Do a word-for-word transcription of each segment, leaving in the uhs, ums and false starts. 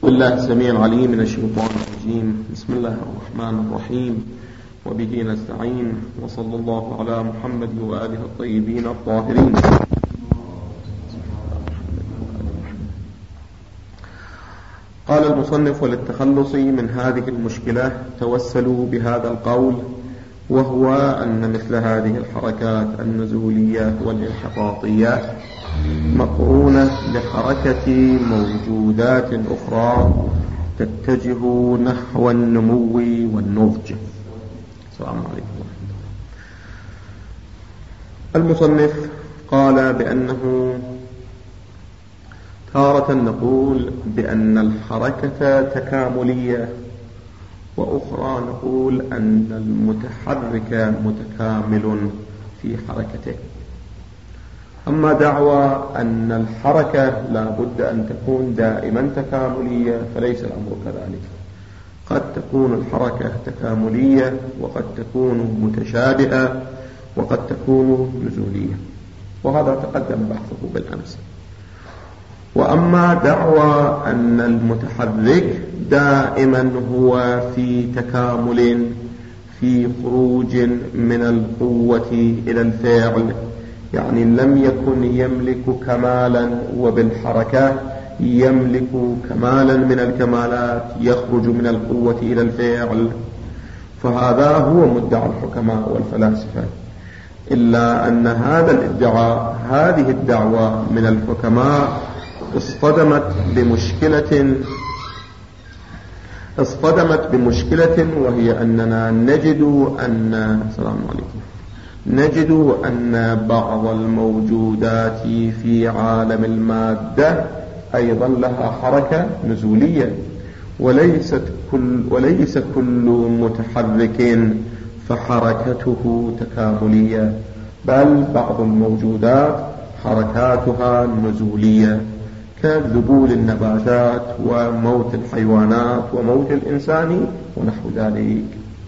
بالله السميع العليم من الشيطان الرجيم. بسم الله الرحمن الرحيم، وبه نستعين، وصلى الله على محمد وآله الطيبين الطاهرين. قال المصنف: وللتخلص من هذه المشكلة توسلوا بهذا القول، وهو أن مثل هذه الحركات النزولية والانحطاطية مقرونة بحركة موجودات أخرى تتجه نحو النمو والنضج. السلام عليكم. المصنف قال بأنه تارة نقول بأن الحركة تكاملية، وأخرى نقول أن المتحرك متكامل في حركته. أما دعوى أن الحركة لا بد أن تكون دائما تكاملية فليس الأمر كذلك. قد تكون الحركة تكاملية، وقد تكون متشابهة، وقد تكون نزولية، وهذا تقدم بحثه بالأمس. وأما دعوى أن المتحرك دائما هو في تكامل، في خروج من القوة إلى الفعل، يعني لم يكن يملك كمالا وبالحركة يملك كمالا من الكمالات، يخرج من القوة إلى الفعل، فهذا هو مدعى الحكماء والفلاسفة. إلا أن هذا الادعاء، هذه الدعوة من الحكماء اصطدمت بمشكلة اصطدمت بمشكلة وهي أننا نجد أن السلام عليكم نجد أن بعض الموجودات في عالم المادة أيضا لها حركة نزولية، وليست كل وليس كل متحرك فحركته تكاملية، بل بعض الموجودات حركاتها نزولية، كذبول النباتات وموت الحيوانات وموت الإنسان ونحو ذلك.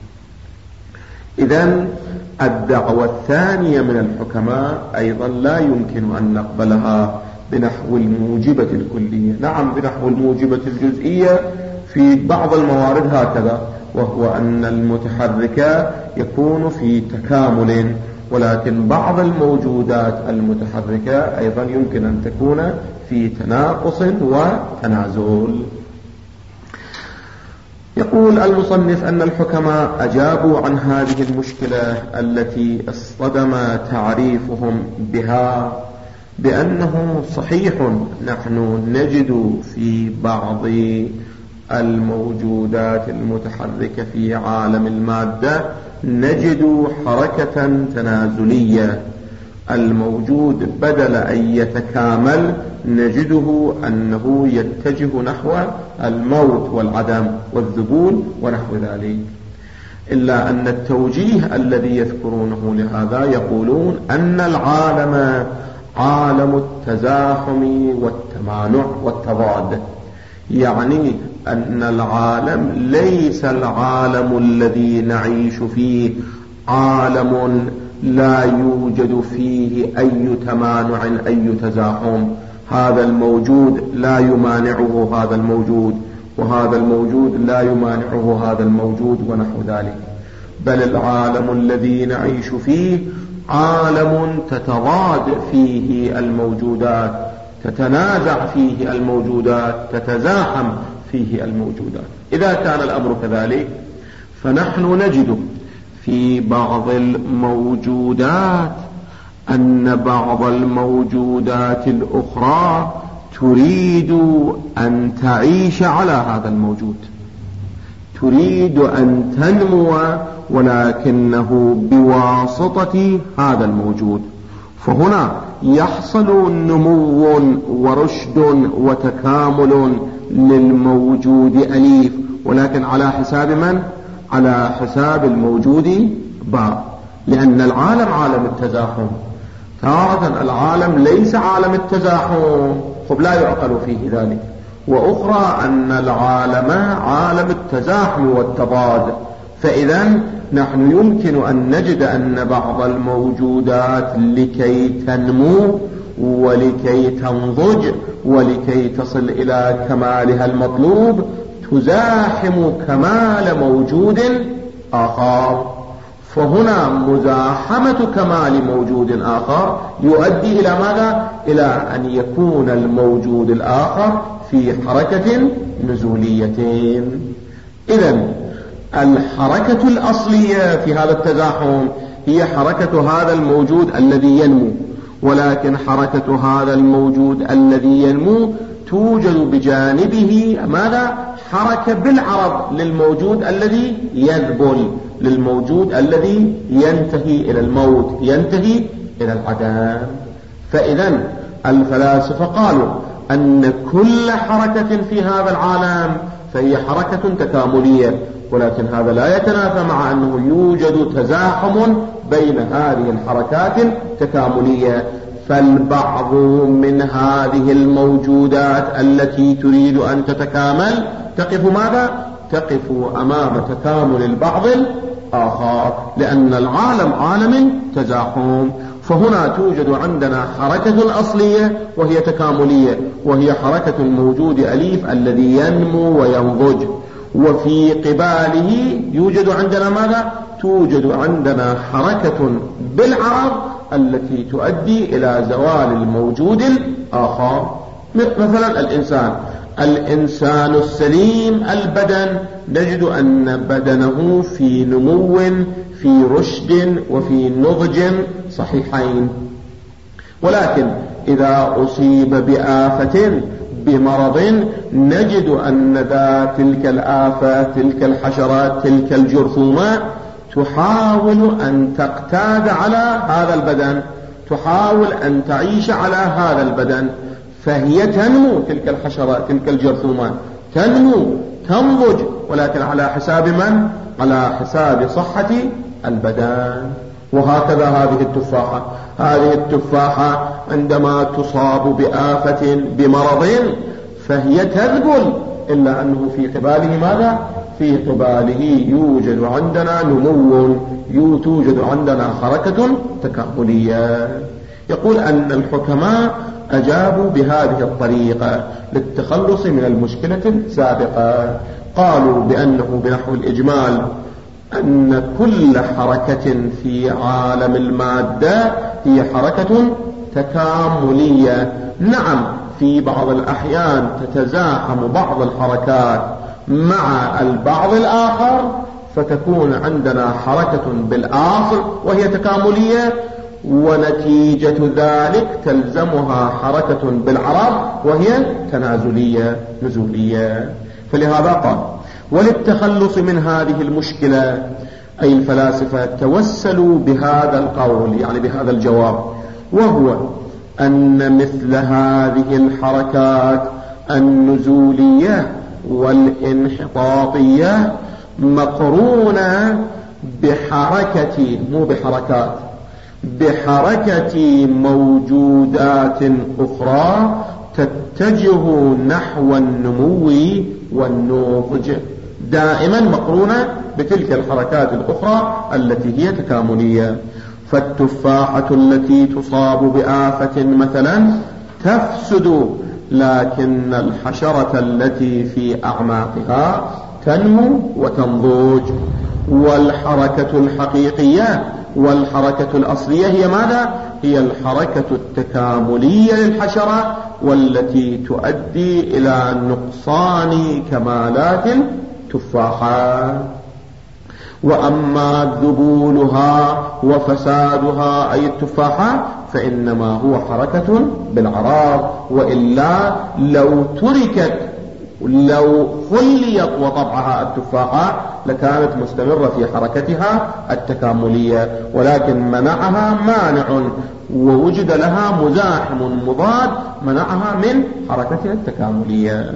إذن الدعوة الثانية من الحكماء أيضا لا يمكن أن نقبلها بنحو الموجبة الكلية. نعم، بنحو الموجبة الجزئية في بعض الموارد هكذا، وهو أن المتحرك يكون في تكامل، ولكن بعض الموجودات المتحركة أيضا يمكن أن تكون في تناقص وتنازل. يقول المصنف أن الحكماء أجابوا عن هذه المشكلة التي اصطدم تعريفهم بها بأنه صحيح نحن نجد في بعض الموجودات المتحركة في عالم المادة نجد حركة تنازلية. الموجود بدل أن يتكامل نجده أنه يتجه نحو الموت والعدم والذبول ونحو ذلك. إلا أن التوجيه الذي يذكرونه لهذا يقولون أن العالم عالم التزاحم والتمانع والتضاد، يعني أن العالم ليس العالم الذي نعيش فيه عالم لا يوجد فيه أي تمانع أي تزاحم. هذا الموجود لا يمانعه هذا الموجود، وهذا الموجود لا يمانعه هذا الموجود ونحو ذلك، بل العالم الذي نعيش فيه عالم تتضاد فيه الموجودات، تتنازع فيه الموجودات، تتزاحم فيه الموجودات. إذا كان الأمر كذلك فنحن نجد في بعض الموجودات أن بعض الموجودات الأخرى تريد أن تعيش على هذا الموجود، تريد أن تنمو، ولكنه بواسطة هذا الموجود. فهنا يحصل نمو ورشد وتكامل للموجود أليف، ولكن على حساب من؟ على حساب الموجود باء، لأن العالم عالم التزاحم. تارة العالم ليس عالم التزاحم، خب لا يعقل فيه ذلك. وأخرى أن العالم عالم التزاحم والتضاد. فإذا نحن يمكن أن نجد أن بعض الموجودات لكي تنمو ولكي تنضج ولكي تصل إلى كمالها المطلوب تزاحم كمال موجود آخر. فهنا مزاحمة كمال موجود آخر يؤدي إلى ماذا؟ إلى أن يكون الموجود الآخر في حركة نزولية. إذن الحركة الأصلية في هذا التزاحم هي حركة هذا الموجود الذي ينمو، ولكن حركة هذا الموجود الذي ينمو توجد بجانبه ماذا؟ حركة بالعرض للموجود الذي يذبل، للموجود الذي ينتهي إلى الموت، ينتهي إلى العدم. فإذا الفلاسفة قالوا أن كل حركة في هذا العالم فهي حركة تكاملية، ولكن هذا لا يتنافى مع أنه يوجد تزاحم بين هذه الحركات التكاملية. فالبعض من هذه الموجودات التي تريد أن تتكامل تقف ماذا؟ تقف أمام تكامل البعض الآخر، لأن العالم عالم تزاحم. فهنا توجد عندنا حركة أصلية وهي تكاملية، وهي حركة الموجود أليف الذي ينمو وينضج، وفي قباله يوجد عندنا ماذا؟ توجد عندنا حركة بالعرض التي تؤدي إلى زوال الموجود الآخر. مثلا الإنسان الإنسان السليم البدن نجد أن بدنه في نمو، في رشد، وفي نضج صحيحين، ولكن إذا أصيب بآفة بمرض نجد أن ذا تلك الآفة، تلك الحشرات، تلك الجرثومات تحاول أن تقتاد على هذا البدن، تحاول أن تعيش على هذا البدن، فهي تنمو، تلك الحشرات، تلك الجرثومات تنمو تنضج، ولكن على حساب من؟ على حساب صحة البدن. وهكذا هذه التفاحة، هذه التفاحة عندما تصاب بآفة بمرض فهي تذبل، إلا أنه في قباله ماذا؟ في قباله يوجد عندنا نمو، توجد عندنا حركة تكاملية. يقول أن الحكماء أجابوا بهذه الطريقة للتخلص من المشكلة السابقة. قالوا بأنه بنحو الإجمال أن كل حركة في عالم المادة هي حركة تكاملية. نعم، في بعض الأحيان تتزاحم بعض الحركات مع البعض الآخر فتكون عندنا حركة بالآخر وهي تكاملية، ونتيجة ذلك تلزمها حركة بالعرض وهي تنازلية نزولية. فلهذا قال: وللتخلص من هذه المشكلة، أي الفلاسفة توسلوا بهذا القول، يعني بهذا الجواب، وهو أن مثل هذه الحركات النزولية والانحطاطية مقرونة بحركة، مو بحركات، بحركة موجودات أخرى تتجه نحو النمو والنضج، دائما مقرونة بتلك الحركات الأخرى التي هي تكاملية. فالتفاحة التي تصاب بآفة مثلا تفسد، لكن الحشرة التي في أعماقها تنمو وتنضج. والحركة الحقيقية والحركة الأصلية هي ماذا؟ هي الحركة التكاملية للحشرة، والتي تؤدي إلى نقصان كمالات التفاحة. وأما ذبولها وفسادها أي التفاحة فإنما هو حركة بالعراض، وإلا لو تركت، لو خليت وطبعها التفاحة لكانت مستمرة في حركتها التكاملية، ولكن منعها مانع ووجد لها مزاحم مضاد منعها من حركتها التكاملية.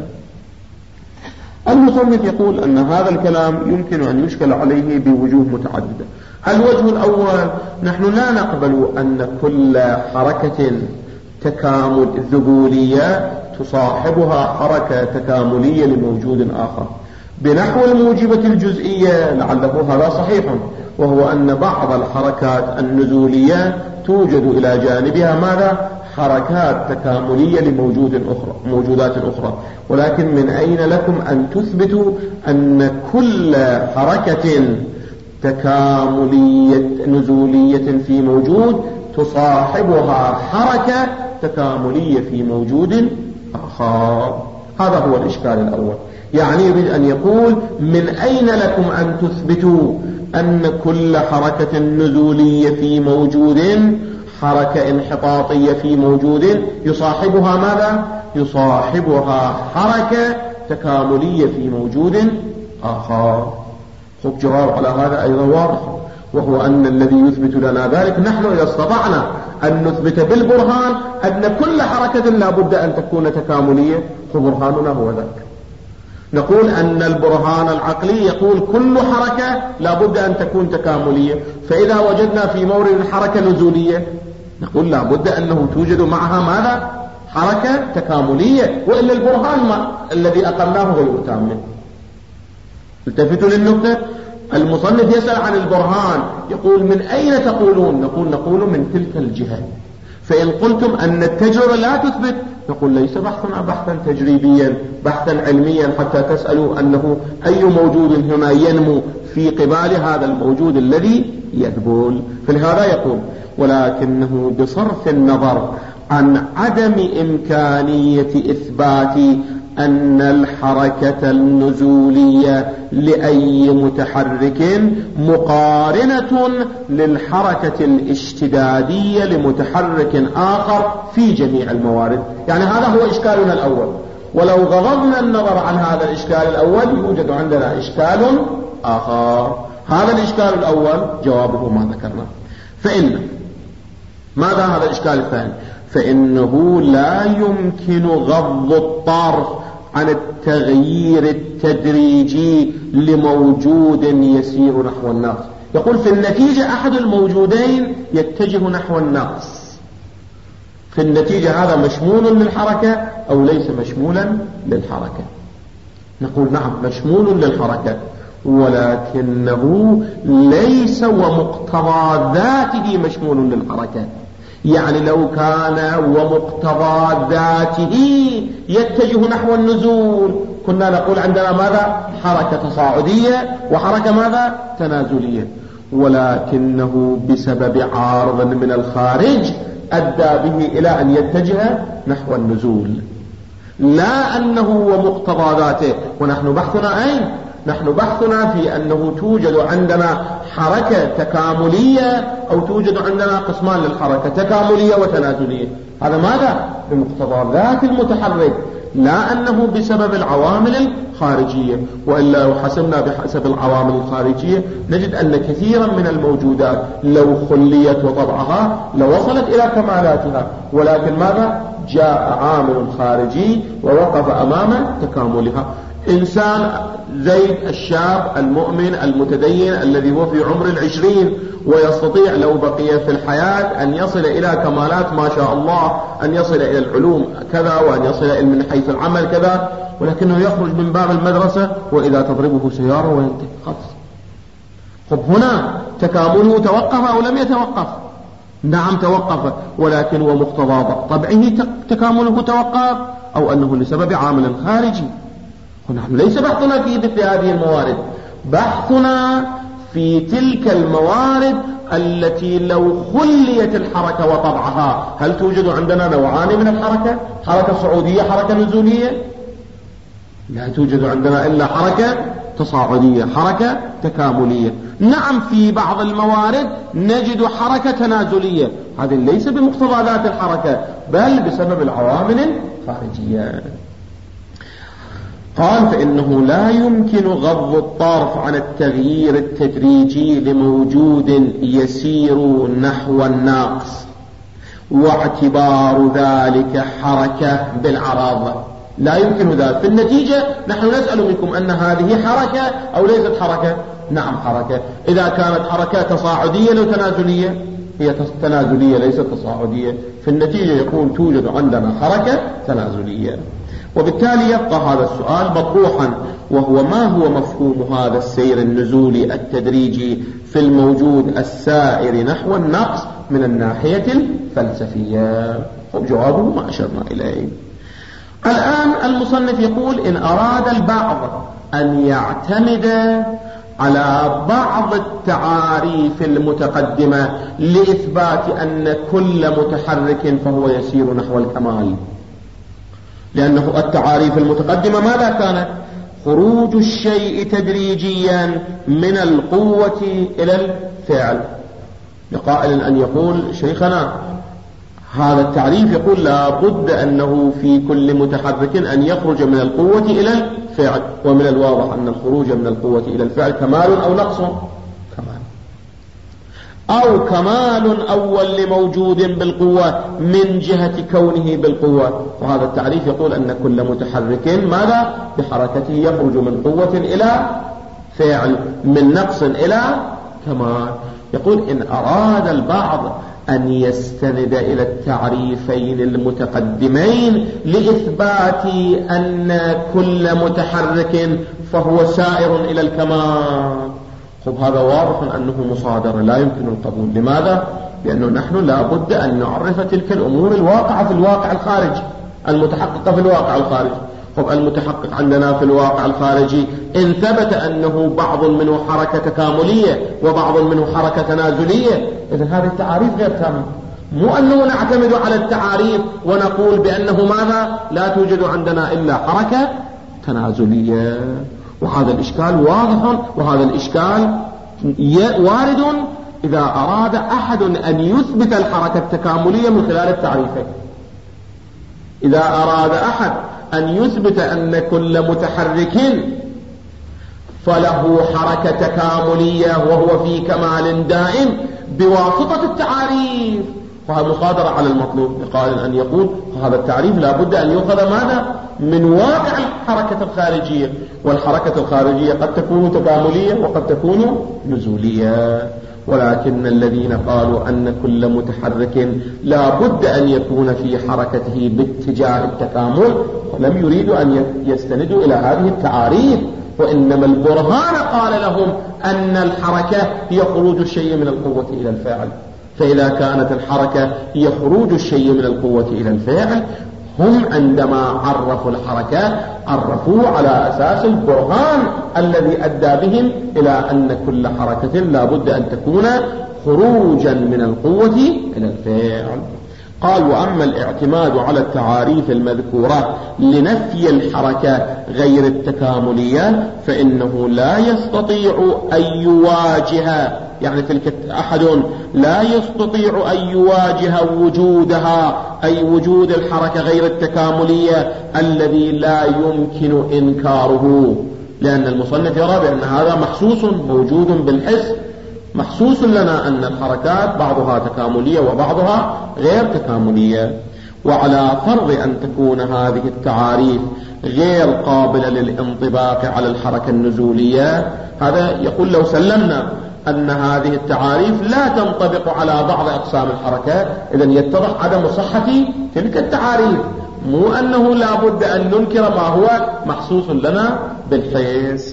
المصنف يقول أن هذا الكلام يمكن أن يشكل عليه بوجوه متعددة. الوجه الأول: نحن لا نقبل أن كل حركة تكامل ذبولية تصاحبها حركة تكاملية لموجود آخر. بنحو الموجبة الجزئية لعله هذا صحيح، وهو أن بعض الحركات النزولية توجد إلى جانبها ماذا؟ حركات تكاملية لموجود أخرى موجودات أخرى، ولكن من أين لكم أن تثبتوا أن كل حركة تكاملية نزولية في موجود تصاحبها حركة تكاملية في موجود آخر؟ هذا هو الإشكال الأول. يعني يريد أن يقول من أين لكم أن تثبتوا أن كل حركة نزولية في موجود حركة انحطاطية في موجود يصاحبها ماذا؟ يصاحبها حركة تكاملية في موجود آخر. خب جواب على هذا أيضا واضح، وهو أن الذي يثبت لنا ذلك نحن إذا استطعنا أن نثبت بالبرهان أن كل حركة لا بد أن تكون تكاملية، فبرهاننا هو ذاك. نقول أن البرهان العقلي يقول كل حركة لا بد أن تكون تكاملية، فإذا وجدنا في مورد حركة نزولية نقول لا بد أنه توجد معها ماذا؟ حركة تكاملية، وإلا البرهان ما الذي أقمناه غير تام. التفتوا للنقطة. المصنف يسأل عن البرهان، يقول من أين تقولون؟ نقول نقول من تلك الجهة. فإن قلتم أن التجربة لا تثبت نقول ليس بحثنا بحثا تجريبيا بحثا علميا حتى تسألوا أنه أي موجود هنا ينمو في قبال هذا الموجود الذي يذبل. فلهذا يقول ولكنه بصرف النظر عن عدم إمكانية إثبات أن الحركة النزولية لأي متحرك مقارنة للحركة الاشتدادية لمتحرك آخر في جميع الموارد. يعني هذا هو إشكالنا الأول، ولو غضضنا النظر عن هذا الإشكال الأول يوجد عندنا إشكال آخر. هذا الإشكال الأول جوابه ما ذكرنا. فإن ماذا هذا الإشكال الثاني؟ فإنه لا يمكن غض الطرف عن التغيير التدريجي لموجود يسير نحو النقص. يقول في النتيجة أحد الموجودين يتجه نحو النقص، في النتيجة هذا مشمول للحركة أو ليس مشمولا للحركة؟ نقول نعم مشمول للحركة، ولكنه ليس ومقتضى ذاته مشمول للحركة. يعني لو كان ومقتضى ذاته يتجه نحو النزول كنا نقول عندنا ماذا؟ حركة تصاعدية وحركة ماذا؟ تنازلية. ولكنه بسبب عارض من الخارج أدى به إلى أن يتجه نحو النزول، لا أنه ومقتضى ذاته. ونحن بحثنا أين؟ نحن بحثنا في أنه توجد عندنا حركة تكاملية أو توجد عندنا قسمان للحركة تكاملية وتنازلية. هذا ماذا؟ بمقتضى ذات المتحرك، لا أنه بسبب العوامل الخارجية. وإلا لو حسبنا بحسب العوامل الخارجية نجد أن كثيرا من الموجودات لو خليت وطبعها لوصلت إلى كمالاتها، ولكن ماذا؟ جاء عامل خارجي ووقف أمام تكاملها. إنسان زيد الشاب المؤمن المتدين الذي هو في عمر العشرين ويستطيع لو بقي في الحياة أن يصل إلى كمالات ما شاء الله، أن يصل إلى العلوم كذا وأن يصل إلى من حيث العمل كذا، ولكنه يخرج من باب المدرسة وإذا تضربه سيارة وينتهي خلاص. خب هنا تكامله توقف أو لم يتوقف؟ نعم توقف، ولكن ومقتضى طبعه تكامله توقف أو أنه لسبب عامل خارجي. نحن ليس بحثنا في مثل هذه الموارد، بحثنا في تلك الموارد التي لو خليت الحركة وطبعها هل توجد عندنا نوعان من الحركة؟ حركة صعودية حركة نزولية؟ لا توجد عندنا إلا حركة تصاعدية حركة تكاملية. نعم في بعض الموارد نجد حركة تنازلية، هذه ليس بمقتضى ذات الحركة بل بسبب العوامل الخارجية. قال فإنه لا يمكن غض الطرف عن التغيير التدريجي لموجود يسير نحو الناقص واعتبار ذلك حركة بالعرض. لا يمكن ذلك. في النتيجة نحن نسأل منكم أن هذه حركة أو ليست حركة؟ نعم حركة. إذا كانت حركة تصاعدية أو تنازلية؟ هي تنازلية ليست تصاعدية. في النتيجة يكون توجد عندنا حركة تنازلية. وبالتالي يبقى هذا السؤال مطروحا، وهو ما هو مفهوم هذا السير النزولي التدريجي في الموجود السائر نحو النقص من الناحية الفلسفية. وجوابه ما أشرنا إليه. الآن المصنف يقول إن أراد البعض أن يعتمد على بعض التعاريف المتقدمة لإثبات أن كل متحرك فهو يسير نحو الكمال، لأنه التعاريف المتقدمة ماذا كانت؟ خروج الشيء تدريجيا من القوة إلى الفعل. لقائل أن يقول شيخنا هذا التعريف يقول لا بد أنه في كل متحرك أن يخرج من القوة إلى الفعل، ومن الواضح أن الخروج من القوة إلى الفعل كمال أو نقص؟ كمال، أو كمال أول لموجود بالقوة من جهة كونه بالقوة. وهذا التعريف يقول أن كل متحرك ماذا؟ بحركته يخرج من قوة إلى فعل، من نقص إلى كمال. يقول إن أراد البعض أن يستند إلى التعريفين المتقدمين لإثبات أن كل متحرك فهو سائر إلى الكمال، خب هذا واضح أنه مصادر لا يمكن القبول. لماذا؟ لأنه نحن لا بد أن نعرف تلك الأمور الواقعة في الواقع الخارجي، المتحققة في الواقع الخارجي. خب المتحقق عندنا في الواقع الخارجي إن ثبت أنه بعض منه حركة تكاملية وبعض منه حركة تنازلية، إذن هذه التعاريف غير تامة. مو أنه نعتمد على التعاريف ونقول بأنه ماذا؟ لا توجد عندنا إلا حركة تنازلية. وهذا الإشكال واضح، وهذا الإشكال وارد إذا أراد أحد أن يثبت الحركة التكاملية من خلال التعريفين. إذا أراد أحد أن يثبت أن كل متحرك فله حركة تكاملية وهو في كمال دائم بواسطة التعاريف، فهذا مصادرة على المطلوب. قال أن يقول هذا التعريف لا بد أن يؤخذ ماذا؟ من واقع الحركة الخارجية، والحركة الخارجية قد تكون تكاملية وقد تكون نزولية. ولكن الذين قالوا أن كل متحرك لا بد أن يكون في حركته باتجاه التكامل ولم يريدوا أن يستندوا إلى هذه التعاريف، وإنما البرهان قال لهم أن الحركة هي خروج الشيء من القوة إلى الفاعل. فإذا كانت الحركة هي خروج الشيء من القوة إلى الفاعل، هم عندما عرفوا الحركة عرفوا على أساس البرهان الذي أدى بهم إلى أن كل حركة لا بد أن تكون خروجا من القوة إلى الفعل. قال وأما الاعتماد على التعاريف المذكورة لنفي الحركة غير التكاملية فإنه لا يستطيع أن يواجه، يعني تلك أحد لا يستطيع أن يواجه وجودها، أي وجود الحركة غير التكاملية الذي لا يمكن إنكاره، لأن المصنف يرى بأن هذا محسوس موجود بالحس، محسوس لنا أن الحركات بعضها تكاملية وبعضها غير تكاملية. وعلى فرض أن تكون هذه التعاريف غير قابلة للانطباق على الحركة النزولية، هذا يقول لو سلمنا أن هذه التعاريف لا تنطبق على بعض أقسام الحركات، إذن يتضح عدم صحة تلك التعاريف، مو أنه لا بد أن ننكر ما هو محسوس لنا بالحس.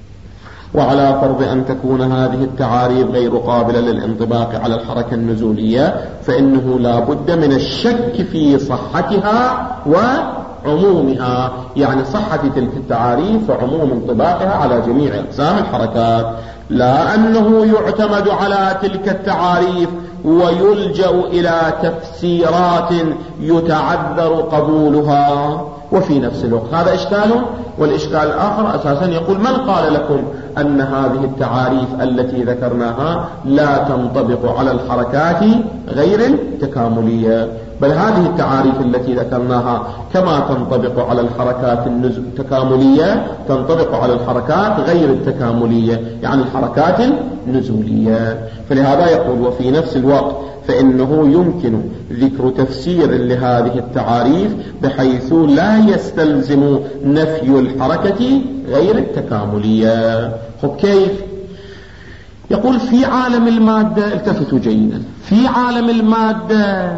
وعلى فرض أن تكون هذه التعاريف غير قابلة للانطباق على الحركة النزولية فإنه لا بد من الشك في صحتها وعمومها، يعني صحة تلك التعاريف وعموم انطباقها على جميع أقسام الحركات، لا أنه يعتمد على تلك التعاريف ويلجأ إلى تفسيرات يتعذر قبولها. وفي نفس الوقت هذا إشكال، والإشكال الآخر أساسا يقول من قال لكم أن هذه التعاريف التي ذكرناها لا تنطبق على الحركات غير التكاملية، بل هذه التعاريف التي ذكرناها كما تنطبق على الحركات التكاملية تنطبق على الحركات غير التكاملية، يعني الحركات النزولية. فلهذا يقول وفي نفس الوقت فإنه يمكن ذكر تفسير لهذه التعاريف بحيث لا يستلزم نفي الحركة غير التكاملية. خب كيف؟ يقول في عالم المادة، التفتوا جيدا، في عالم المادة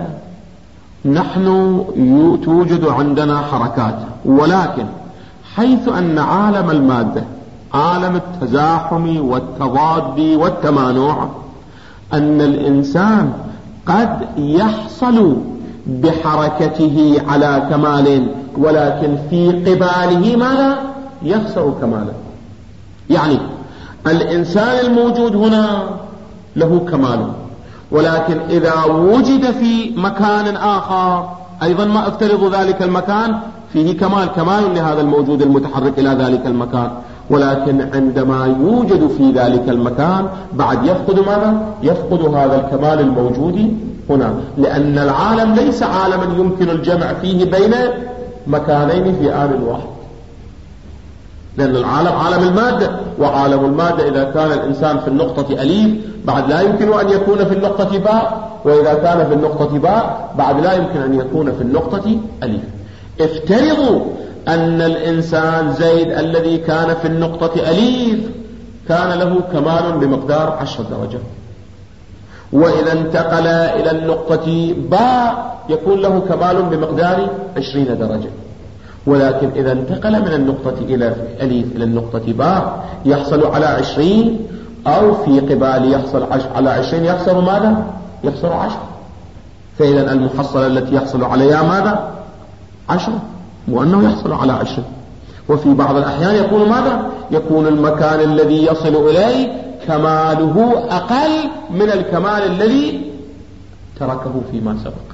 نحن توجد عندنا حركات، ولكن حيث أن عالم المادة عالم التزاحم والتضاد والتمانع، أن الإنسان قد يحصل بحركته على كمال، ولكن في قباله ماذا؟ يخسر كمالا. يعني الإنسان الموجود هنا له كمال، ولكن إذا وجد في مكان آخر أيضا ما افترض ذلك المكان فيه كمال، كمال لهذا الموجود المتحرك إلى ذلك المكان، ولكن عندما يوجد في ذلك المكان بعد يفقد ماذا؟ يفقد هذا الكمال الموجود هنا، لأن العالم ليس عالما يمكن الجمع فيه بين مكانين في آن واحد، لأن العالم عالم المادة، وعالم المادة إذا كان الإنسان في النقطة أليف بعد لا يمكن أن يكون في النقطة باء، وإذا كان في النقطة باء بعد لا يمكن أن يكون في النقطة أليف. افترضوا أن الإنسان زيد الذي كان في النقطة أليف كان له كمال بمقدار عشر درجات، وإذا انتقل إلى النقطة باء يكون له كمال بمقدار عشرين درجة، ولكن إذا انتقل من النقطة إلى أليف إلى النقطة باء يحصل على عشرين، أو في قبال يحصل على عشرين يخسر ماذا؟ يخسر عشر. فإذا المحصلة التي يحصل عليها ماذا؟ عشر، وأنه يحصل على عشر. وفي بعض الأحيان يكون ماذا؟ يكون المكان الذي يصل إليه كماله أقل من الكمال الذي تركه فيما سبق،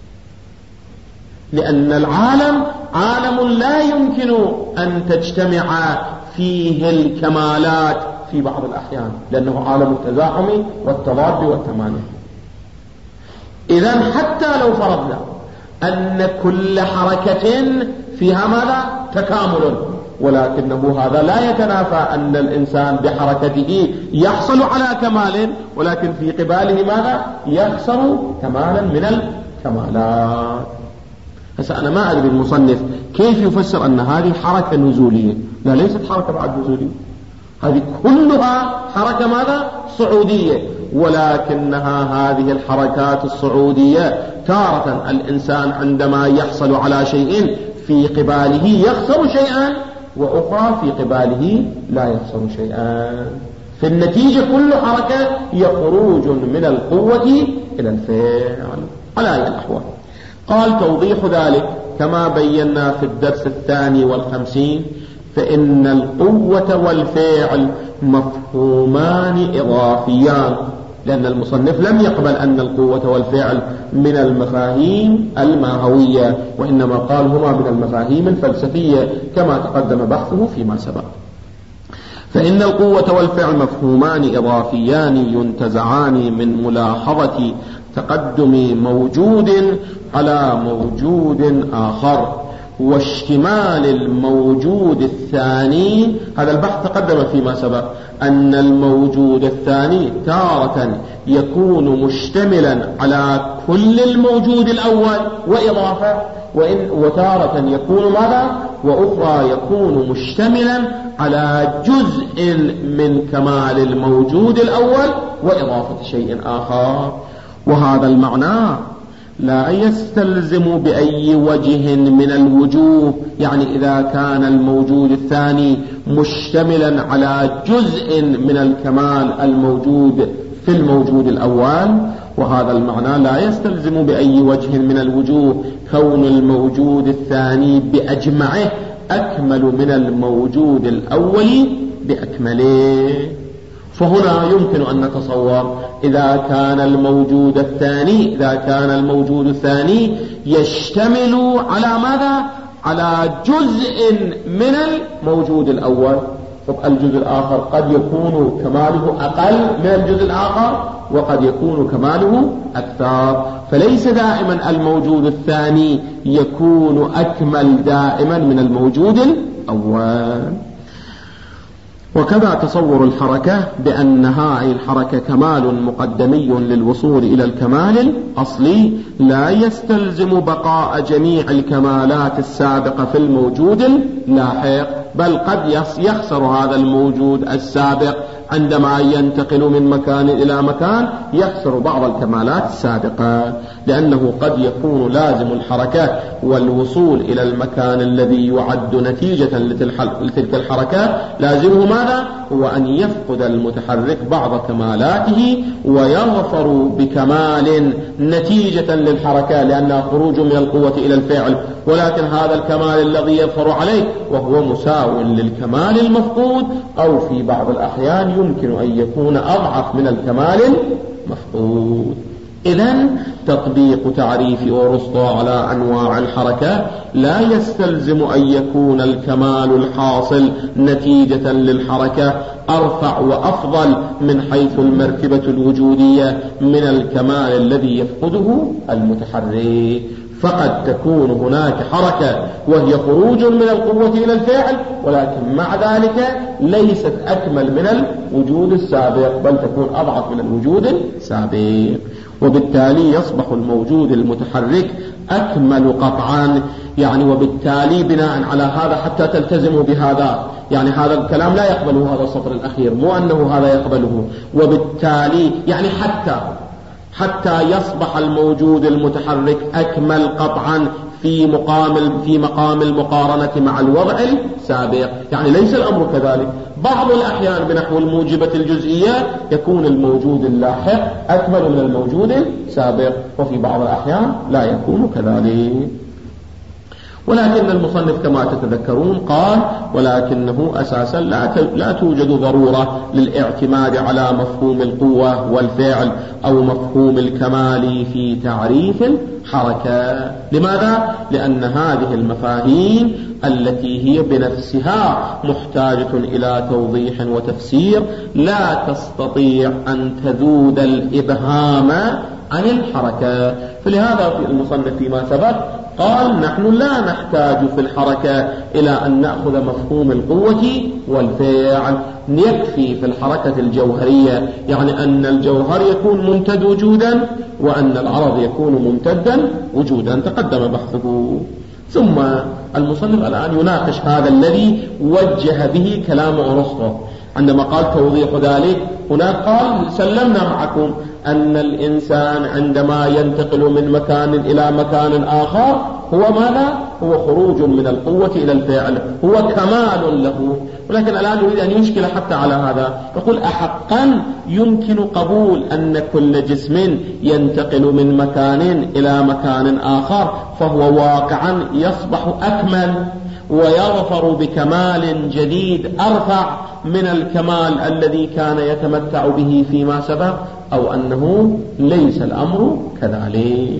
لأن العالم عالم لا يمكن أن تجتمع فيه الكمالات في بعض الأحيان، لأنه عالم التزاحم والتضاد والتمانع. إذن حتى لو فرضنا أن كل حركة فيها ماذا؟ تكامل، ولكنه هذا لا يتنافى أن الإنسان بحركته يحصل على كمال، ولكن في قباله ماذا؟ يخسر كمالا من الكمالات. هسه أنا ما أدري المصنف كيف يفسر أن هذه حركة نزولية. لا، ليست حركة بعد نزولية، هذه كلها حركة ماذا؟ صعودية، ولكنها هذه الحركات الصعودية تارة الإنسان عندما يحصل على شيء في قباله يخسر شيئا، وأخرى في قباله لا يخسر شيئا. في النتيجة كل حركة هي خروج من القوة إلى الفعل على أي الأحوال. قال توضيح ذلك كما بينا في الدرس الثاني والخمسين، فإن القوة والفعل مفهومان إضافيان، لأن المصنف لم يقبل أن القوة والفعل من المفاهيم الماهوية، وإنما قال هما من المفاهيم الفلسفية كما تقدم بحثه فيما سبق. فإن القوة والفعل مفهومان إضافيان ينتزعان من ملاحظة تقدم موجود على موجود آخر واشتمال الموجود الثاني. هذا البحث تقدم فيما سبق أن الموجود الثاني تارة يكون مشتملا على كل الموجود الأول وإضافة، وإن وتارة يكون ماذا؟ وأخرى يكون مشتملا على جزء من كمال الموجود الأول وإضافة شيء آخر. وهذا المعنى لا يستلزم بأي وجه من الوجوه، يعني إذا كان الموجود الثاني مشتملا على جزء من الكمال الموجود في الموجود الأول، وهذا المعنى لا يستلزم بأي وجه من الوجوه كون الموجود الثاني بأجمعه أكمل من الموجود الأول بأكمله. فهنا يمكن أن نتصور إذا كان الموجود الثاني إذا كان الموجود الثاني يشتمل على ماذا؟ على جزء من الموجود الأول، الجزء الآخر قد يكون كماله أقل من الجزء الآخر وقد يكون كماله أكثر، فليس دائما الموجود الثاني يكون أكمل دائما من الموجود الأول. وكذا تصور الحركة بأن هذه الحركة كمال مقدمي للوصول إلى الكمال الأصلي لا يستلزم بقاء جميع الكمالات السابقة في الموجود اللاحق، بل قد يخسر هذا الموجود السابق عندما ينتقل من مكان إلى مكان يخسر بعض الكمالات السابقة، لأنه قد يكون لازم الحركة والوصول إلى المكان الذي يعد نتيجة لتلك الحركة لازمه ماذا؟ هو أن يفقد المتحرك بعض كمالاته ويظفر بكمال نتيجة للحركة لأنها خروج من القوة إلى الفعل، ولكن هذا الكمال الذي يظفر عليه وهو مساو للكمال المفقود، أو في بعض الأحيان يمكن أن يكون أضعف من الكمال المفقود. إذن تطبيق تعريف أرسطو على أنواع الحركة لا يستلزم أن يكون الكمال الحاصل نتيجة للحركة أرفع وأفضل من حيث المرتبة الوجودية من الكمال الذي يفقده المتحرك، فقد تكون هناك حركة وهي خروج من القوة إلى الفعل، ولكن مع ذلك ليست أكمل من الوجود السابق بل تكون أضعف من الوجود السابق، وبالتالي يصبح الموجود المتحرك أكمل قطعا. يعني وبالتالي بناء على هذا حتى تلتزموا بهذا، يعني هذا الكلام لا يقبله هذا السطر الأخير، مو أنه هذا يقبله، وبالتالي يعني حتى حتى يصبح الموجود المتحرك أكمل قطعا في مقام في مقام المقارنة مع الوضع السابق. يعني ليس الأمر كذلك، بعض الأحيان بنحو الموجبة الجزئية يكون الموجود اللاحق أكمل من الموجود السابق، وفي بعض الأحيان لا يكون كذلك. ولكن المصنف كما تتذكرون قال ولكنه أساسا لا توجد ضرورة للاعتماد على مفهوم القوة والفعل أو مفهوم الكمال في تعريف الحركة. لماذا؟ لأن هذه المفاهيم التي هي بنفسها محتاجة إلى توضيح وتفسير لا تستطيع أن تذود الإبهام عن الحركة. فلهذا في المصنف فيما سبق قال نحن لا نحتاج في الحركة إلى أن نأخذ مفهوم القوة والفعل، يكفي في الحركة الجوهرية، يعني أن الجوهر يكون ممتد وجودا وأن العرض يكون ممتدا وجودا، تقدم بحثه. ثم المصنف الآن يناقش هذا الذي وجه به كلام أرسطو عندما قال توضيح ذلك. هناك قال سلمنا معكم أن الإنسان عندما ينتقل من مكان إلى مكان آخر هو ماذا؟ هو خروج من القوة إلى الفعل، هو كمال له. ولكن الآن يريد أن يشكل حتى على هذا، يقول أحقا يمكن قبول أن كل جسم ينتقل من مكان إلى مكان آخر فهو واقعا يصبح أكمل ويظفر بكمال جديد أرفع من الكمال الذي كان يتمتع به فيما سبق، أو أنه ليس الأمر كذلك؟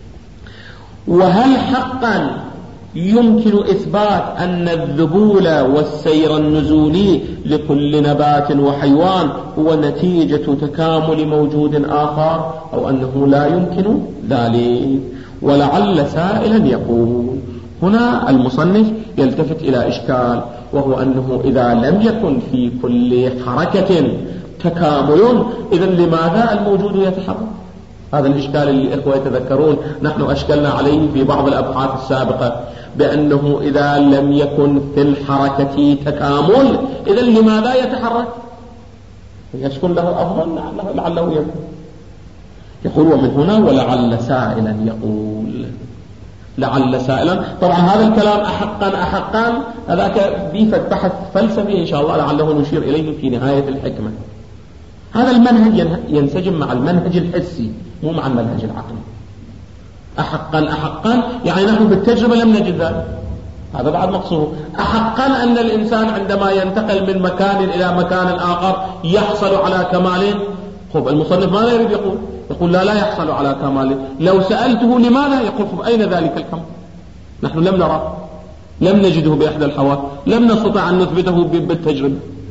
وهل حقا يمكن إثبات أن الذبول والسير النزولي لكل نبات وحيوان هو نتيجة تكامل موجود آخر، أو أنه لا يمكن ذلك؟ ولعل سائلا يقول هنا المصنف يلتفت إلى إشكال، وهو أنه إذا لم يكن في كل حركة تكامل إذن لماذا الموجود يتحرك؟ هذا الإشكال اللي إخوة يتذكرون نحن أشكلنا عليه في بعض الأبحاث السابقة، بأنه إذا لم يكن في الحركة تكامل إذن لماذا يتحرك؟ يشكل له أفضل لعله, لعله يكون. يقول ومن هنا ولعل سائلا يقول، لعل سائلا. طبعا هذا الكلام أحقا أحقا هذاك بيفت بحث فلسفي إن شاء الله لعله نشير إليه في نهاية الحكمة. هذا المنهج ينسجم مع المنهج الحسي مو مع المنهج العقلي. أحقا أحقا يعني نحن بالتجربة لم نجد ذلك، هذا بعد مقصود. أحقا أن الإنسان عندما ينتقل من مكان إلى مكان آخر يحصل على كمال. خب المصنف ماذا يريد يقول؟ يقول لا لا يحصل على كمال. لو سألته لماذا يقول خب أين ذلك الكمال؟ نحن لم نرى، لم نجده بإحدى الحواس، لم نستطع أن نثبته بالتجربة.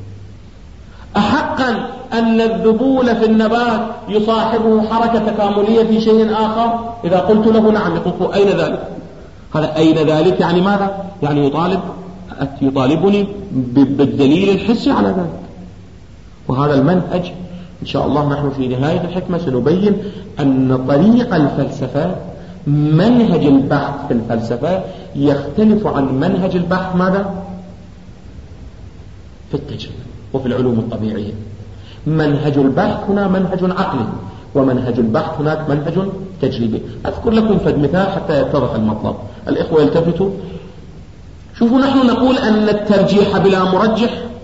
أحقا أن الذبول في النبات يصاحبه حركة تكاملية في شيء آخر؟ إذا قلت له نعم يقول أين ذلك؟ هذا أين ذلك يعني ماذا؟ يعني يطالب يطالبني بالدليل الحسي على ذلك. وهذا المنهج إن شاء الله نحن في نهاية الحكمة سنبين أن طريق الفلسفة منهج البحث في الفلسفة يختلف عن منهج البحث ماذا؟ في التجربة وفي العلوم الطبيعية. منهج البحث هنا منهج عقلي، ومنهج البحث هناك منهج تجريبي. أذكر لكم فد مثال حتى يتضح المطلب. الإخوة يلتفتوا، شوفوا، نحن نقول أن الترجيح بلا مرجح